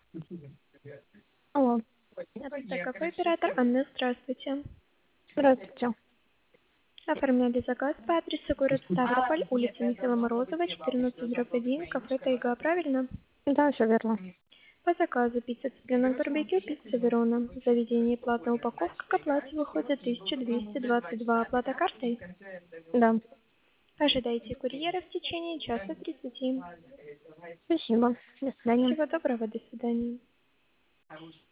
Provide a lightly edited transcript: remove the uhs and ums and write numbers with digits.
Алло, Это кафе оператор Анна, здравствуйте. здравствуйте. Оформляли заказ по адресу город Ставрополь, улица Михаила Морозова, 14/1, кафе Тайга, правильно? Да, все верно. По заказу пицца цыпленок барбекю, пицца Верона. Заведение платная упаковка к оплате выходит 1222, оплата картой. Да, Ожидайте курьера в течение часа 30. спасибо. До свидания. Всего доброго, до свидания.